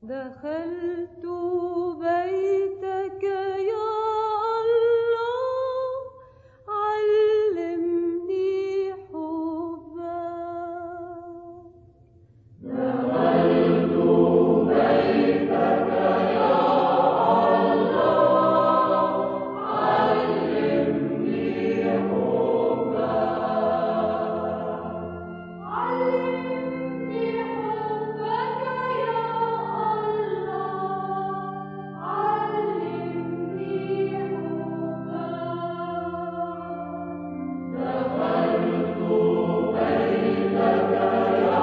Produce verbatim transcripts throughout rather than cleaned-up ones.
دخلت بيتك يا الله، علمني حبك. دخلت بيتك يا الله، علمني حبك. علمني حبك يا الله، علمني حبك. دخلت بيتك يا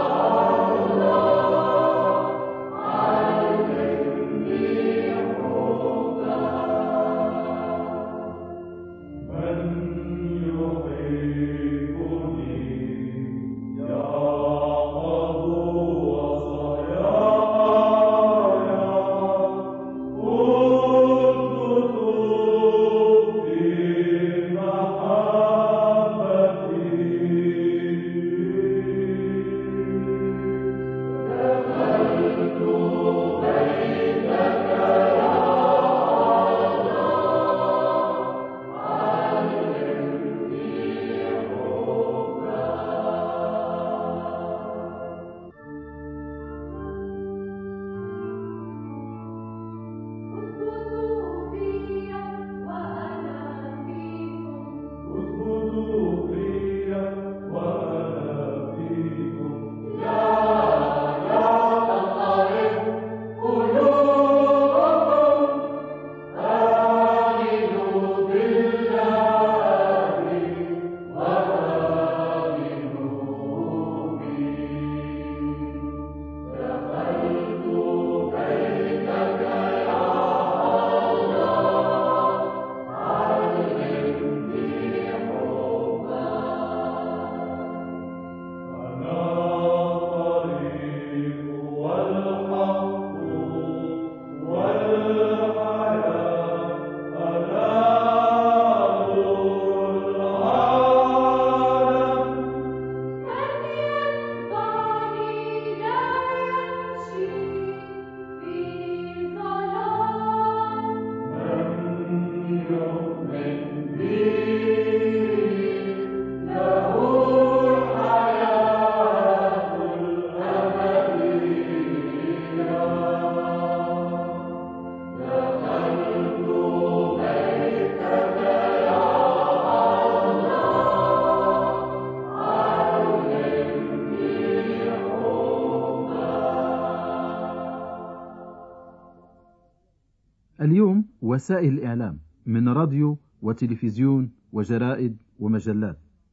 اليوم وسائل الإعلام من راديو وتلفزيون وجرائد ومجلات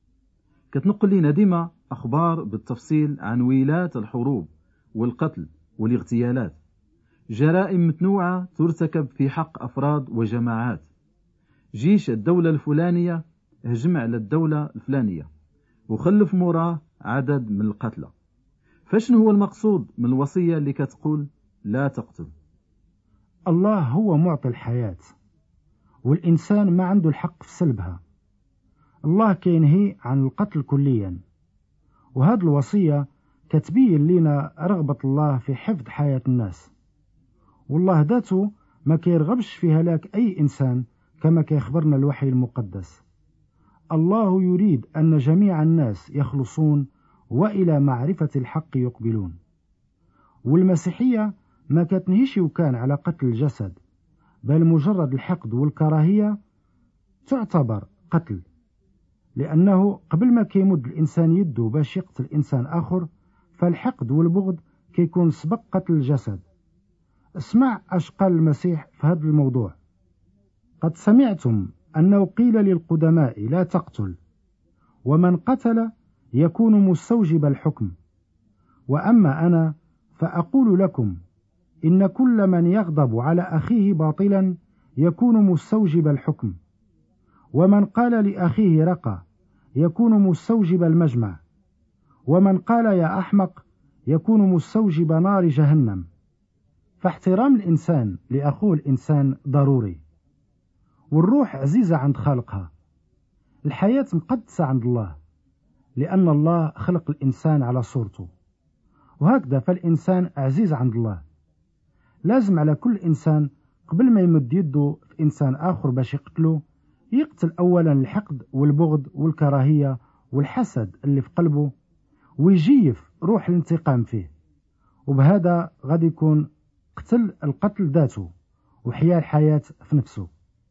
كتنقل لنا ديما أخبار بالتفصيل عن ويلات الحروب والقتل والاغتيالات، جرائم متنوعة ترتكب في حق أفراد وجماعات. جيش الدولة الفلانية هجم على الدولة الفلانية وخلف مراه عدد من القتلى. فشنو هو المقصود من الوصية اللي كتقول لا تقتل؟ الله هو معطي الحياة، والإنسان ما عنده الحق في سلبها. الله كينهي عن القتل كليا، وهذه الوصية كتبين لنا رغبة الله في حفظ حياة الناس، والله ذاته ما كيرغبش في هلاك أي إنسان كما كيخبرنا الوحي المقدس. الله يريد أن جميع الناس يخلصون وإلى معرفة الحق يقبلون. والمسيحية ما كتنهيش وكان على قتل الجسد، بل مجرد الحقد والكراهية تعتبر قتل، لأنه قبل ما كيمد الإنسان يده باش يقتل إنسان آخر، فالحقد والبغض كيكون سبق قتل الجسد. اسمع اش قال المسيح في هذا الموضوع: قد سمعتم أنه قيل للقدماء لا تقتل، ومن قتل يكون مستوجب الحكم، وأما أنا فأقول لكم إن كل من يغضب على أخيه باطلا يكون مستوجب الحكم، ومن قال لأخيه رقى يكون مستوجب المجمع، ومن قال يا أحمق يكون مستوجب نار جهنم. فاحترام الإنسان لأخوه الإنسان ضروري، والروح عزيزة عند خالقها. الحياة مقدسة عند الله، لأن الله خلق الإنسان على صورته، وهكذا فالإنسان عزيز عند الله. لازم على كل إنسان قبل ما يمد يده في إنسان آخر باش يقتله يقتل أولا الحقد والبغض والكراهية والحسد اللي في قلبه، ويجيف روح الانتقام فيه، وبهذا غادي يكون قتل القتل ذاته وحياة الحياة في نفسه.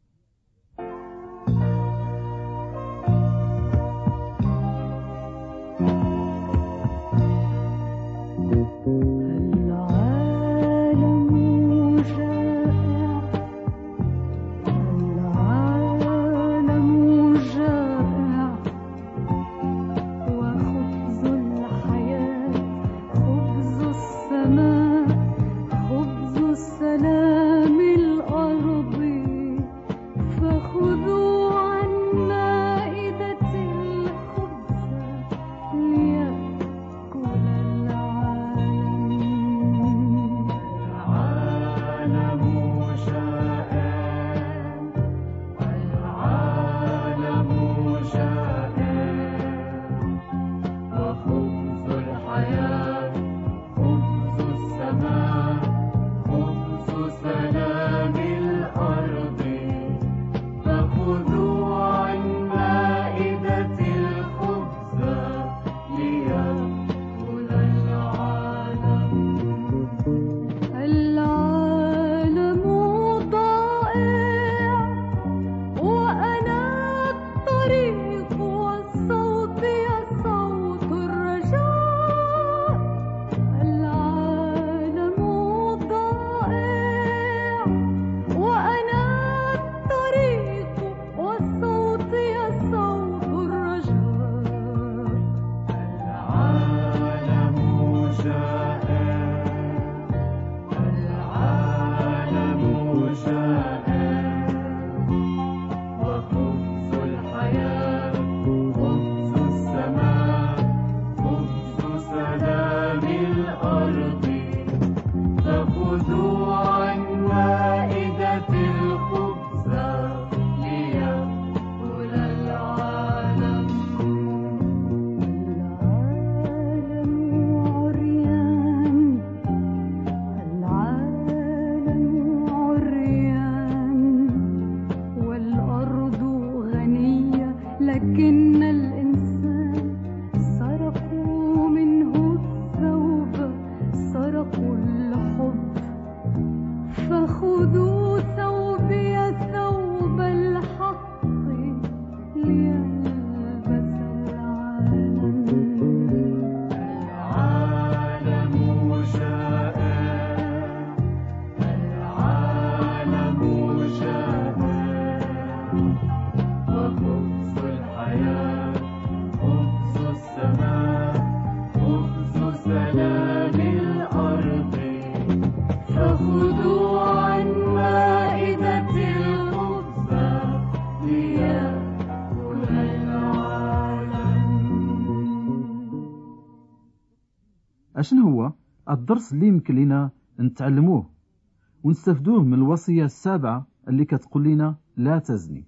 أشن هو الدرس اللي يمكن لنا نتعلموه ونستفدوه من الوصية السابعة اللي كتقول لنا لا تزني؟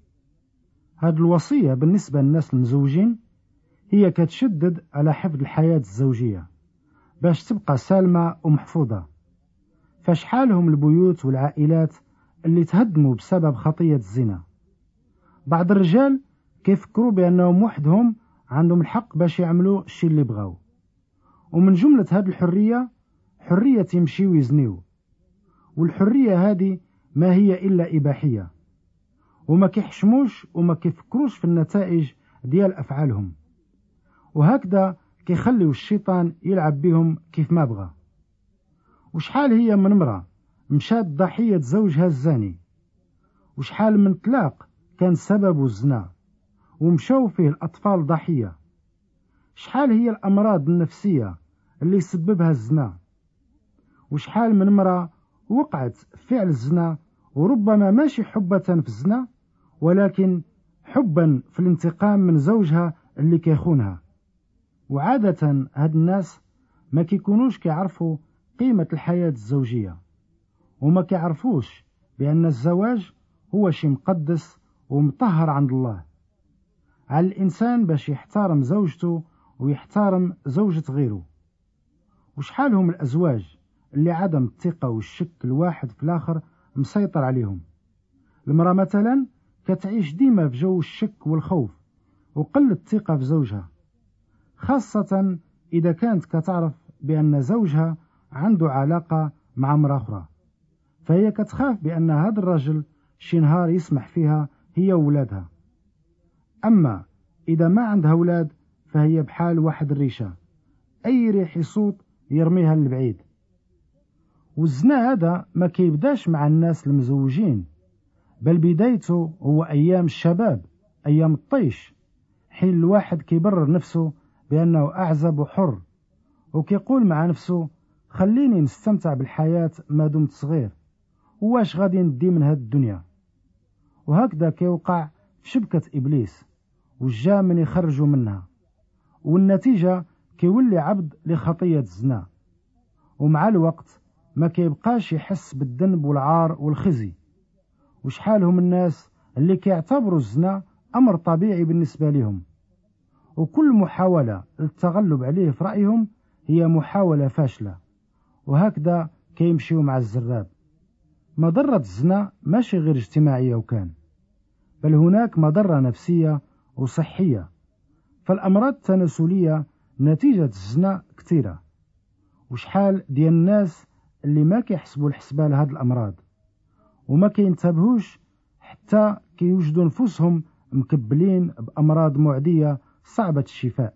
هذه الوصية بالنسبة للناس المزوجين هي كتشدد على حفظ الحياة الزوجية باش تبقى سالمة ومحفوظة. فشحالهم البيوت والعائلات اللي تهدموا بسبب خطية الزنا. بعض الرجال كيفكروا بأنهم وحدهم عندهم الحق باش يعملوا الشيء اللي بغاو، ومن جملة هذه الحرية حرية يمشي ويزنيو، والحرية هذه ما هي إلا إباحية، وما كيحشموش وما كيفكروش في النتائج ديال أفعالهم، وهكذا كيخليو الشيطان يلعب بهم كيف ما بغى. وشحال هي من امرأة مشات ضحية زوجها الزاني، وشحال من طلاق كان سبب الزنا ومشاو فيه الأطفال ضحية. شحال هي الأمراض النفسية اللي يسببها الزنا، وشحال من امرأة وقعت فعل الزنا وربما ماشي حبة في الزنا ولكن حبا في الانتقام من زوجها اللي كيخونها. وعادة هاد الناس ما كيكونوش كيعرفوا قيمة الحياة الزوجية، وما كيعرفوش بأن الزواج هو شيء مقدس ومطهر عند الله. على الإنسان باش يحترم زوجته ويحترم زوجة غيره. وشحالهم الأزواج اللي عدم الثقة والشك الواحد في الآخر مسيطر عليهم. المرأة مثلا كتعيش ديما في جو الشك والخوف وقل الثقة في زوجها، خاصة إذا كانت كتعرف بأن زوجها عنده علاقة مع امرأة أخرى، فهي كتخاف بأن هذا الرجل شي نهار يسمح فيها هي وولادها. أما إذا ما عندها أولاد فهي بحال واحد الريشة، أي ريح يصوت يرميها للبعيد. والزنا هذا ما كيبداش مع الناس المزوجين، بل بدايته هو أيام الشباب، أيام الطيش، حين الواحد كيبرر نفسه بأنه أعزب وحر، وكيقول مع نفسه خليني نستمتع بالحياة ما دمت صغير، واش غادي ندي من هاد الدنيا. وهكذا كيوقع في شبكة إبليس والجا من يخرجوا منها، والنتيجة كيولي عبد لخطية الزنا، ومع الوقت ما كيبقاش يحس بالذنب والعار والخزي. وشحالهم الناس اللي كيعتبروا الزنا أمر طبيعي بالنسبة لهم، وكل محاولة للتغلب عليه في رأيهم هي محاولة فاشلة، وهكذا كيمشيوا مع الزراب. مضرة الزنا ماشي غير اجتماعية وكان، بل هناك مضرة نفسية وصحية. فالأمراض التناسلية نتيجة الزنا كثيرة، وشحال ديال الناس اللي ما كيحسبوا الحسبة لهاد الأمراض وما كينتبهوش حتى كيوجدوا نفسهم مكبلين بأمراض معدية صعبة الشفاء.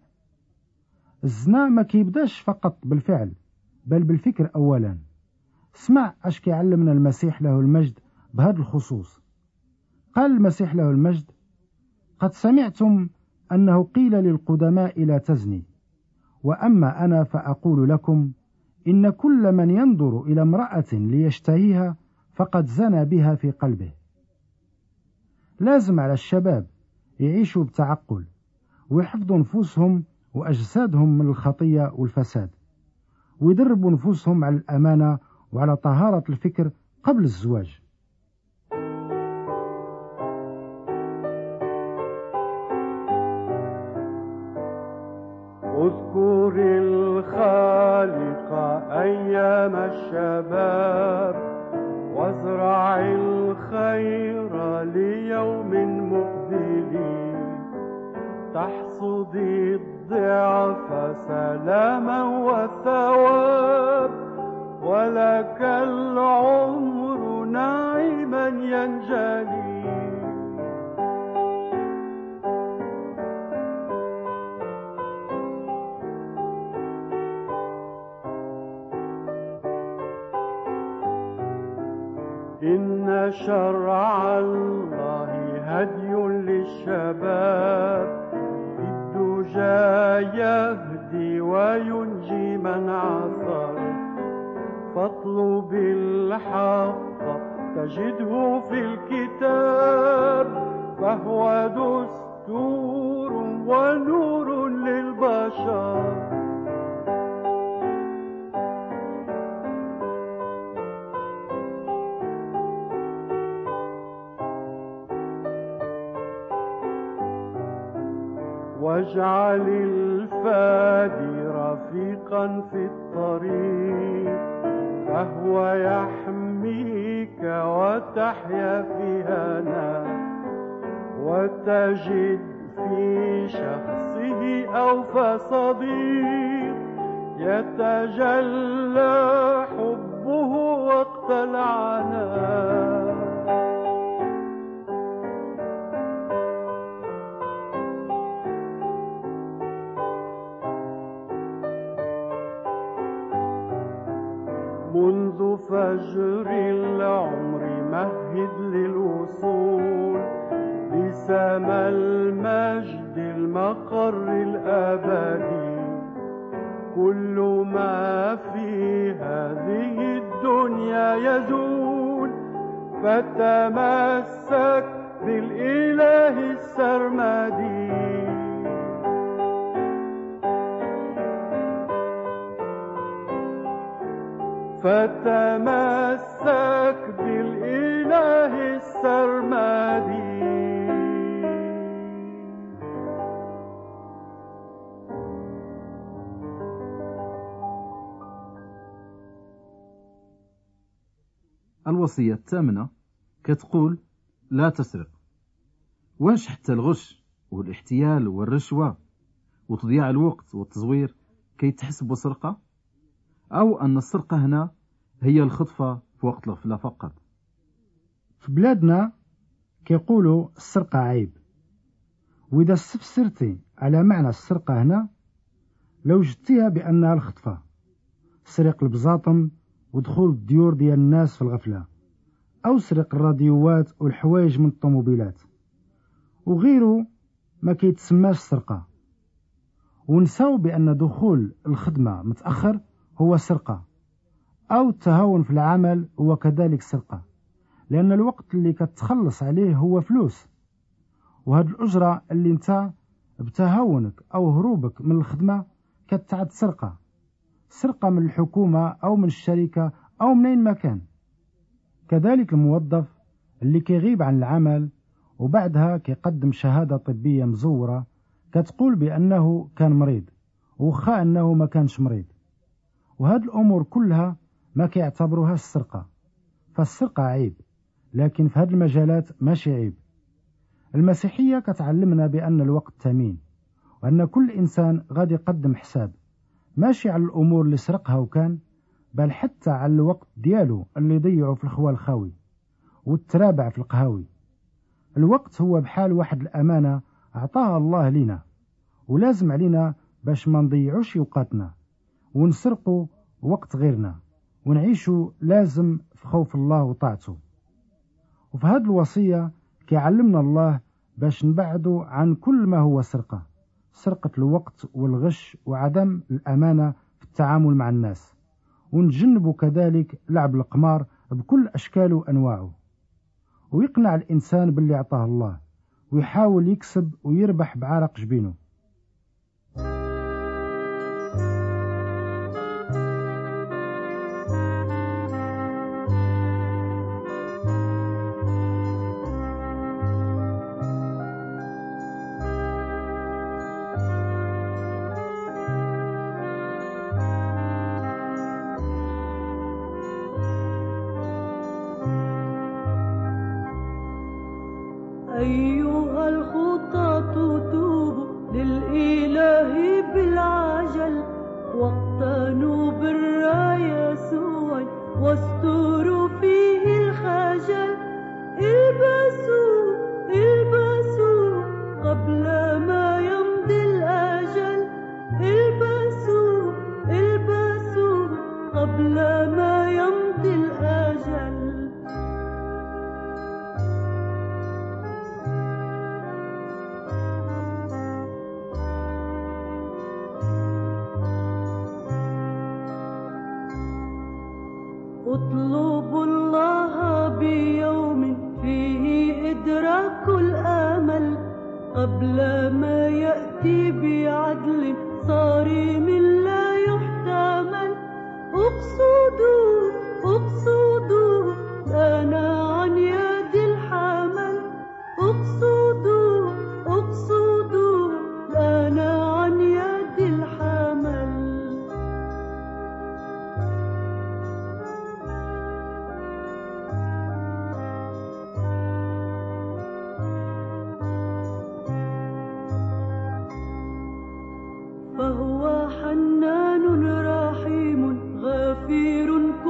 الزنا ما كيبداش فقط بالفعل بل بالفكر أولا. اسمع اش كيعلمنا المسيح له المجد بهذا الخصوص. قال المسيح له المجد: قد سمعتم أنه قيل للقدماء لا تزني، وأما أنا فأقول لكم إن كل من ينظر إلى امرأة ليشتهيها فقد زنى بها في قلبه. لازم على الشباب يعيشوا بتعقل ويحفظوا نفوسهم وأجسادهم من الخطية والفساد، ويدربوا نفوسهم على الأمانة وعلى طهارة الفكر قبل الزواج. اذكر الخالق أيام الشباب، وازرع الخير ليوم مقبل، تحصد الضعف سلاما وثواب، ولك العمر نعيما ينجلي. إن شرع الله هدي للشباب، في الدجى يهدي وينجي من عثر، فاطلب الحق تجده في الكتاب، فهو دستور ونور للبشر. واجعل الفادي رفيقا في الطريق، فهو يحميك وتحيا في هنا، وتجد في شخصه أوفى صديق، يتجلى حبه وقت العناء. منذ فجر العمر مهد للوصول لسما المجد المقر الأبدي، كل ما في هذه الدنيا يزول، فتمسك بالإله السرمدي. فتمسك بالإله السرمدي. الوصية الثامنة كتقول لا تسرق. واش حتى الغش والاحتيال والرشوة وتضييع الوقت والتزوير كيتحسبوا سرقة، أو أن السرقة هنا هي الخطفة في وقت الغفلة فقط؟ في بلادنا كيقولوا السرقة عيب، وإذا استفسرتي على معنى السرقة هنا لو جدتيها بأنها الخطفة، سرق البزاطم ودخول الديور ديال الناس في الغفلة، أو سرق الراديوات والحوايج من الطوموبيلات وغيره، ما كيتسماش سرقة. ونساو بأن دخول الخدمة متأخر هو سرقة، أو التهاون في العمل هو كذلك سرقة، لأن الوقت اللي كتخلص عليه هو فلوس، وهاد الأجرة اللي انت بتهاونك أو هروبك من الخدمة كتعد سرقة، سرقة من الحكومة أو من الشركة أو من أي مكان. كذلك الموظف اللي كيغيب عن العمل وبعدها كيقدم شهادة طبية مزورة كتقول بأنه كان مريض وخا أنه ما كانش مريض، وهذه الأمور كلها ما كيعتبروها السرقة. فالسرقة عيب، لكن في هذه المجالات ماشي عيب. المسيحية كتعلمنا بأن الوقت ثمين، وأن كل إنسان غادي يقدم حساب، ماشي على الأمور اللي سرقها وكان، بل حتى على الوقت ديالو اللي ضيعه في الخوال الخاوي والترابع في القهاوي. الوقت هو بحال واحد الأمانة أعطاها الله لنا، ولازم علينا باش ما نضيعوش اوقاتنا ونسرقوا وقت غيرنا، ونعيشوا لازم في خوف الله وطاعته. وفي هذه الوصية كيعلمنا الله باش نبعدوا عن كل ما هو سرقة، سرقة الوقت والغش وعدم الأمانة في التعامل مع الناس، ونجنبوا كذلك لعب القمار بكل أشكاله وأنواعه، ويقنع الإنسان باللي أعطاه الله، ويحاول يكسب ويربح بعرق جبينه. أيها الخطاة توبوا للإله بالعجل، واقتنوا بر يسوع واستروا فيه الخجل. البسوا البسوا قبل ما يمضي الأجل، البسوا البسوا قبل ما يمضي الأجل. اطلبوا الله بيوم فيه إدراك الآمل، قبل ما يأتي بعدل صارم لا يحتمل. اقصدوا اقصدوا أنا عن يد الحمل، اقصدوا اقصدوا أنا عن يد الحمل. فهو حنان رحيم غفير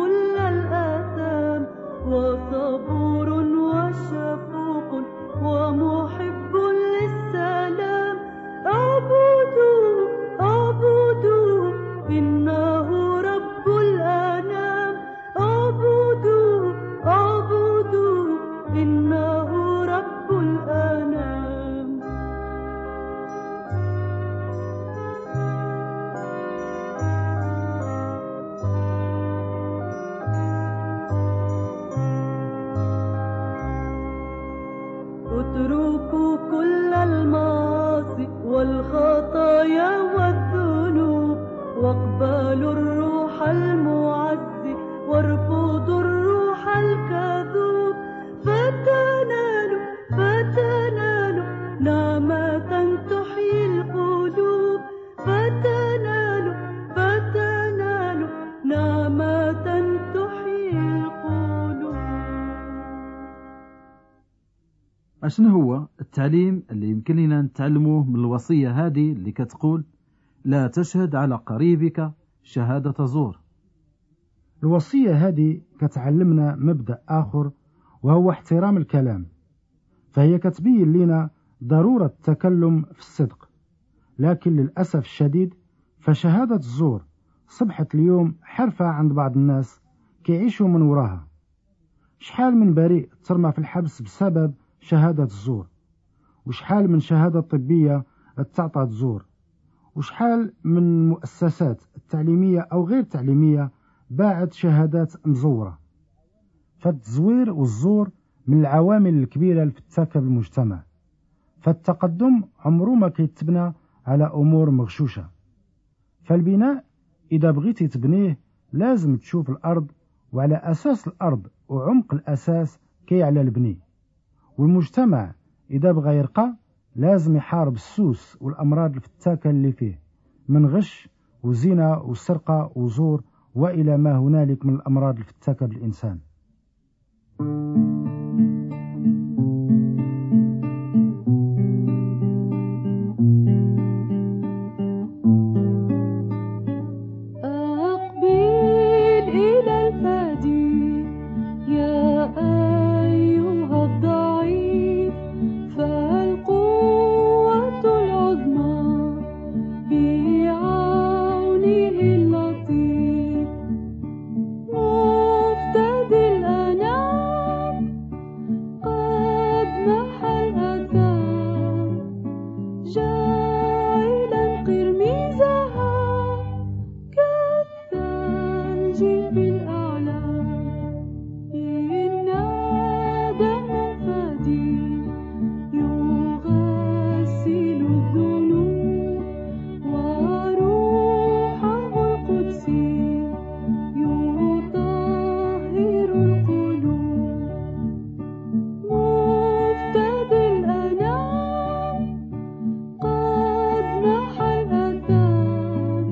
أشنو هو التعليم اللي يمكن لنا نتعلموه من الوصية هذه اللي كتقول لا تشهد على قريبك شهادة زور؟ الوصية هذه كتعلمنا مبدأ آخر، وهو احترام الكلام. فهي كتبين لنا ضرورة التكلم في الصدق، لكن للأسف الشديد فشهادة الزور صبحت اليوم حرفة عند بعض الناس كيعيشوا من وراها. شحال من بريء ترمى في الحبس بسبب شهادة الزور، وشحال من شهادة طبية تعطى الزور، وشحال من مؤسسات التعليمية أو غير تعليمية باعت شهادات مزورة. فالتزوير والزور من العوامل الكبيرة الفتاكة بالمجتمع. فالتقدم عمره ما كيتبنى على أمور مغشوشة. فالبناء إذا بغيتي تبنيه لازم تشوف الأرض، وعلى أساس الأرض وعمق الأساس كي على البني. والمجتمع إذا بغى يرقى لازم يحارب السوس والأمراض الفتاكة اللي فيه من غش وزنا وسرقة وزور وإلى ما هنالك من الأمراض الفتاكة بالإنسان. أقبل إلى الفادي يا أيها الضعيف، فالقوة العظمى بعونه اللطيف. مفتدي الأنام قد محى الأثام، جاعلا قرميزها كالثلج في الأعلام. إن دم الفادي يغسل الذنوب، وروحه القدسي يطهر القلوب. مفتدي الأنام قد محى الأثام،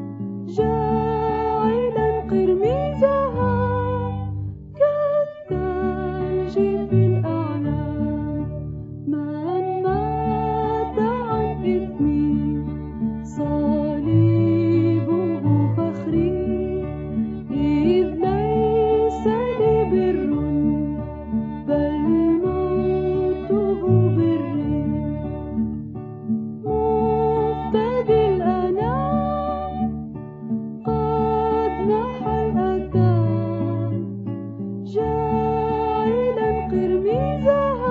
جاعلا قرميزها كالثلج في الأعلام. من مات عن إثمي صليبه فخري، إذ ليس لي بر بل موته بري. مفتدي الأنام قد محى الأثام، جاعلا قرميزها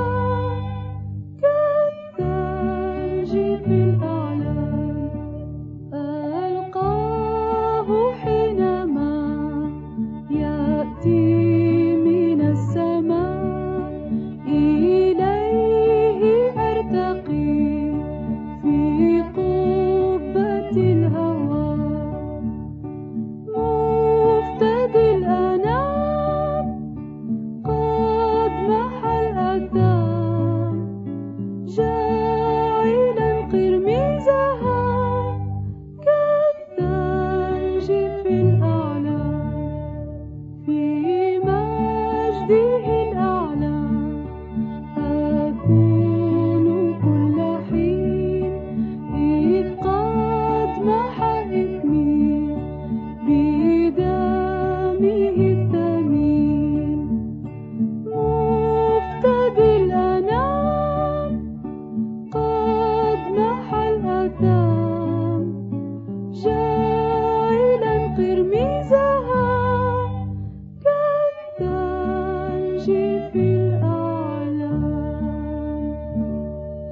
كالثلج في الأعلام. ألقاه حينما يأتي من السماء، إليه أرتقي في قبة الهوى. مفتدي الأنام قد محى الأثام، جاعلا قرميزها كالثلج في الأعلام. في مجده الأعلى أكون كل حين، إذ قد محى إثمي بدمه الثمين. مفتدي الأنام قد محى الأثام، جاعلا قرميزها كالثلج في الأعلام.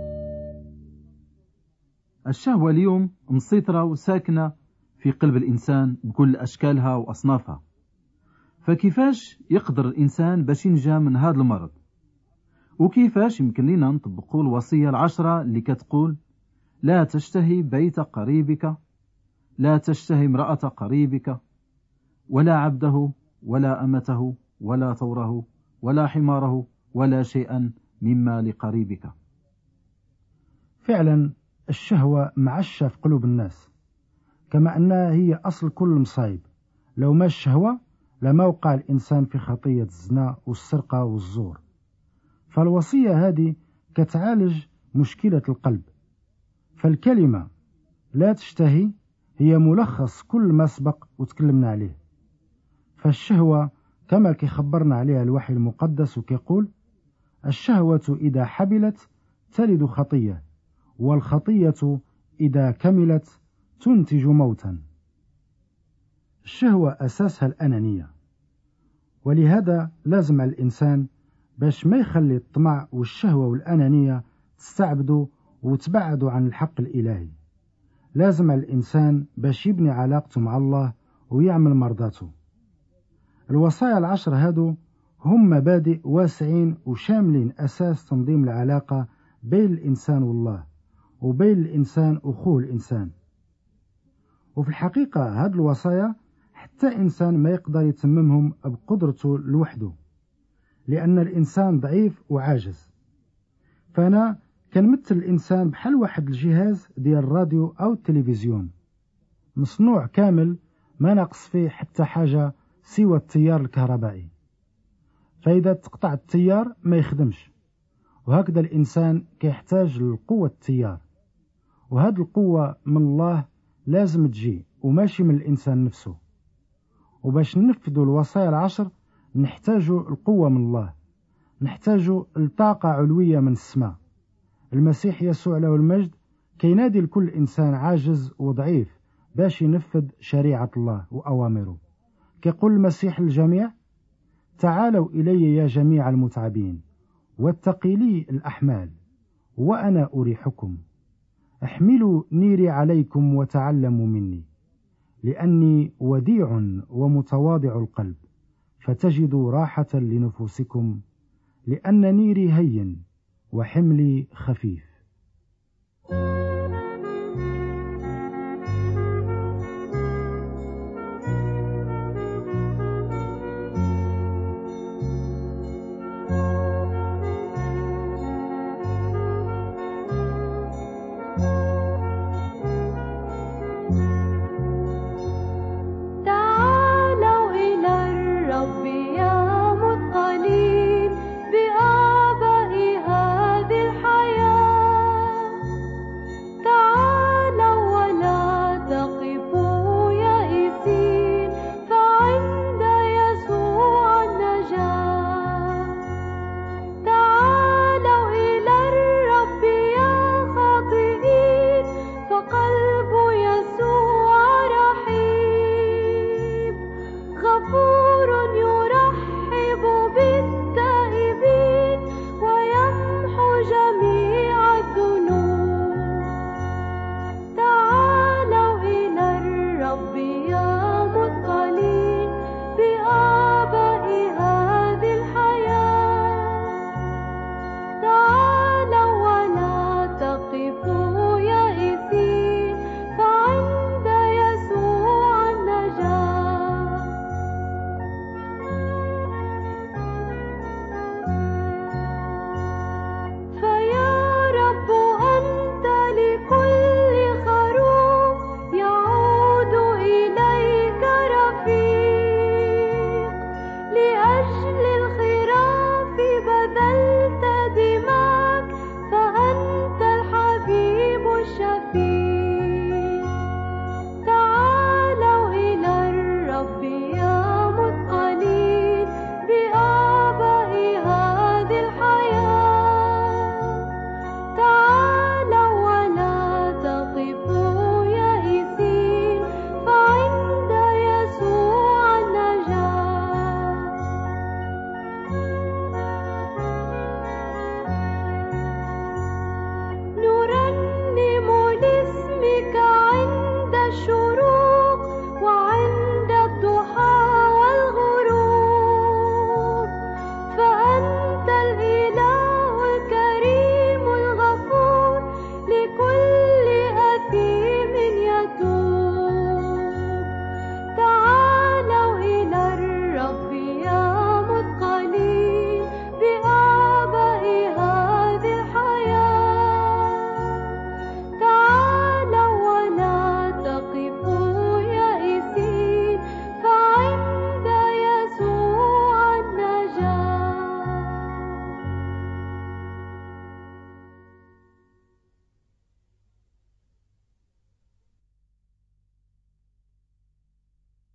الشهوة اليوم مسيطرة وساكنة في قلب الإنسان بكل أشكالها وأصنافها. فكيفاش يقدر الإنسان باش ينجى من هذا المرض؟ وكيفاش يمكن لنا نطبقوا الوصية العشرة اللي كتقول لا تشتهي بيت قريبك، لا تشتهي امرأة قريبك، ولا عبده ولا أمته ولا ثوره ولا حماره ولا شيئا مما لقريبك. فعلا الشهوة معشة في قلوب الناس، كما أنها هي أصل كل مصايب. لو ما الشهوة لما وقع الإنسان في خطية الزنا والسرقة والزور. فالوصية هذه كتعالج مشكلة القلب. فالكلمة لا تشتهي هي ملخص كل ما سبق وتكلمنا عليه. فالشهوة كما كيخبرنا عليها الوحي المقدس وكيقول: الشهوة إذا حبلت تلد خطية، والخطية إذا كملت تنتج موتا. الشهوة أساسها الأنانية، ولهذا لازم على الإنسان باش ما يخلي الطمع والشهوة والأنانية تستعبدوا وتبعدوا عن الحق الإلهي. لازم على الإنسان باش يبني علاقته مع الله ويعمل مرضاته. الوصايا العشر هادو هم مبادئ واسعين وشاملين أساس تنظيم العلاقة بين الإنسان والله، وبين الإنسان أخوه الإنسان. وفي الحقيقة هاد الوصايا حتى إنسان ما يقدر يتممهم بقدرته لوحده، لأن الإنسان ضعيف وعاجز. فأنا كنمثل الإنسان بحال واحد الجهاز ديال الراديو أو التلفزيون مصنوع كامل ما ناقص فيه حتى حاجة سوى التيار الكهربائي. فإذا تقطع التيار ما يخدمش. وهكذا الإنسان كيحتاج لقوة التيار، وهذه القوة من الله لازم تجي وماشي من الإنسان نفسه. وباش ننفذوا الوصايا العشر نحتاجوا القوة من الله، نحتاجوا الطاقة علوية من السماء. المسيح يسوع له المجد كينادي لكل إنسان عاجز وضعيف باش ينفذ شريعة الله وأوامره. كيقول المسيح للجميع: تعالوا إلي يا جميع المتعبين والثقيلي الأحمال وأنا أريحكم. احملوا نيري عليكم وتعلموا مني، لأني وديع ومتواضع القلب، فتجدوا راحة لنفوسكم، لأن نيري هين وحملي خفيف.